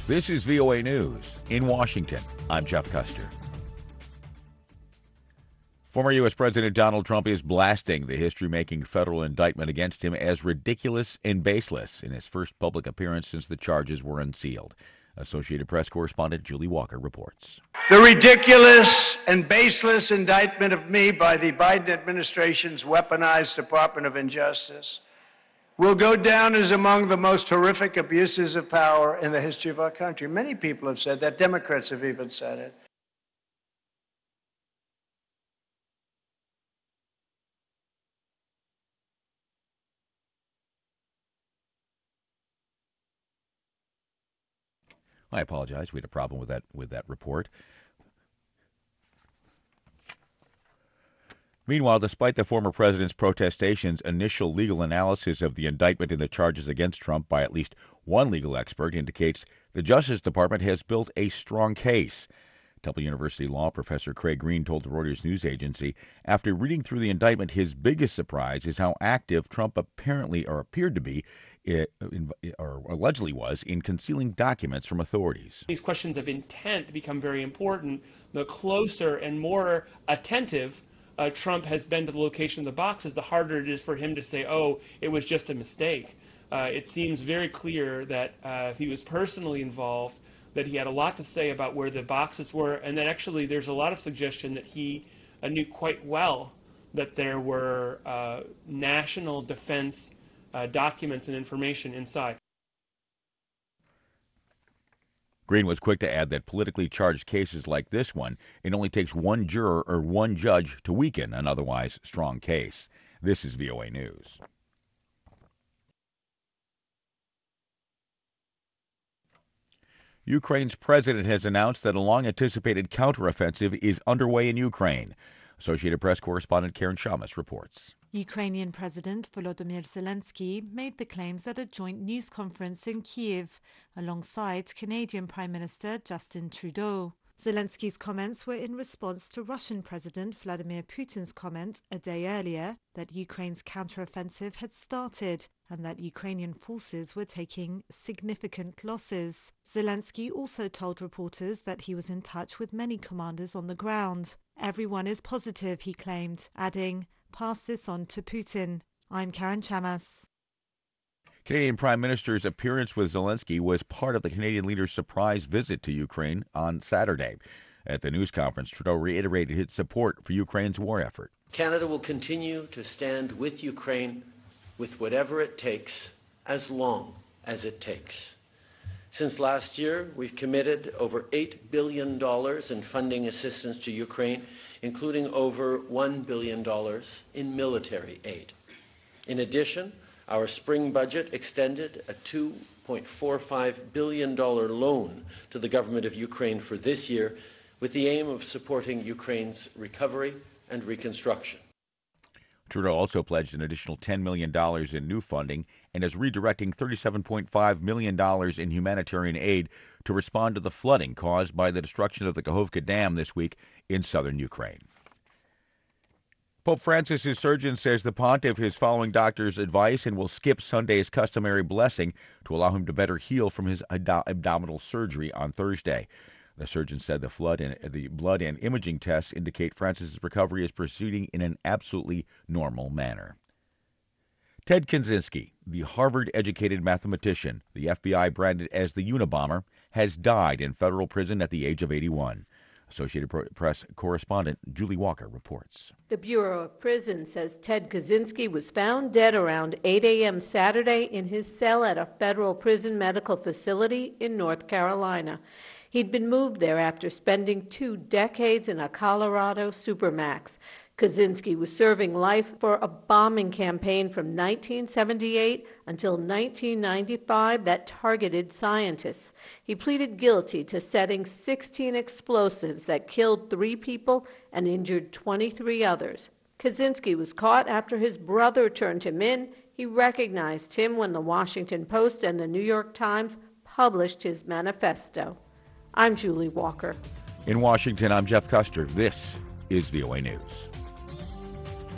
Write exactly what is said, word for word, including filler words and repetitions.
This is V O A News. In Washington, I'm Jeff Custer. Former U S. President Donald Trump is blasting the history-making federal indictment against him as ridiculous and baseless in his first public appearance since the charges were unsealed. Associated Press correspondent Julie Walker reports. The ridiculous and baseless indictment of me by the Biden administration's weaponized Department of Injustice will go down as among the most horrific abuses of power in the history of our country. Many people have said that. Democrats have even said it. I apologize. We had a problem with that with that report. Meanwhile, despite the former president's protestations, initial legal analysis of the indictment and the charges against Trump by at least one legal expert indicates the Justice Department has built a strong case. Temple University law professor Craig Green told the Reuters news agency after reading through the indictment, his biggest surprise is how active Trump apparently or appeared to be or allegedly was in concealing documents from authorities. These questions of intent become very important. The closer and more attentive uh, Trump has been to the location of the boxes, the harder it is for him to say, oh, it was just a mistake. Uh, it seems very clear that uh, he was personally involved, that he had a lot to say about where the boxes were, and that actually there's a lot of suggestion that he uh, knew quite well that there were uh, national defense uh, documents and information inside. Green was quick to add that politically charged cases like this one, it only takes one juror or one judge to weaken an otherwise strong case. This is V O A News. Ukraine's president has announced that a long-anticipated counteroffensive is underway in Ukraine. Associated Press correspondent Karen Shamas reports. Ukrainian President Volodymyr Zelensky made the claims at a joint news conference in Kyiv, alongside Canadian Prime Minister Justin Trudeau. Zelensky's comments were in response to Russian President Vladimir Putin's comment a day earlier that Ukraine's counteroffensive had started and that Ukrainian forces were taking significant losses. Zelensky also told reporters that he was in touch with many commanders on the ground. Everyone is positive, he claimed, adding, "Pass this on to Putin." I'm Karen Chamas. Canadian Prime Minister's appearance with Zelensky was part of the Canadian leader's surprise visit to Ukraine on Saturday. At the news conference, Trudeau reiterated his support for Ukraine's war effort. Canada will continue to stand with Ukraine with whatever it takes, as long as it takes. Since last year, we've committed over eight billion dollars in funding assistance to Ukraine, including over one billion dollars in military aid. In addition, our spring budget extended a two point four five billion dollars loan to the government of Ukraine for this year with the aim of supporting Ukraine's recovery and reconstruction. Trudeau also pledged an additional ten million dollars in new funding and is redirecting thirty-seven point five million dollars in humanitarian aid to respond to the flooding caused by the destruction of the Kakhovka Dam this week in southern Ukraine. Pope Francis's surgeon says the pontiff is following doctors' advice and will skip Sunday's customary blessing to allow him to better heal from his ad- abdominal surgery on Thursday. The surgeon said the, flood and, the blood and imaging tests indicate Francis's recovery is proceeding in an absolutely normal manner. Ted Kaczynski, the Harvard-educated mathematician the F B I branded as the Unabomber, has died in federal prison at the age of eighty-one. Associated Press correspondent Julie Walker reports. The Bureau of Prisons says Ted Kaczynski was found dead around eight a.m. Saturday in his cell at a federal prison medical facility in North Carolina. He'd been moved there after spending two decades in a Colorado supermax. Kaczynski was serving life for a bombing campaign from nineteen seventy-eight until nineteen ninety-five that targeted scientists. He pleaded guilty to setting sixteen explosives that killed three people and injured twenty-three others. Kaczynski was caught after his brother turned him in. He recognized him when the Washington Post and the New York Times published his manifesto. I'm Julie Walker. In Washington, I'm Jeff Custer. This is V O A News.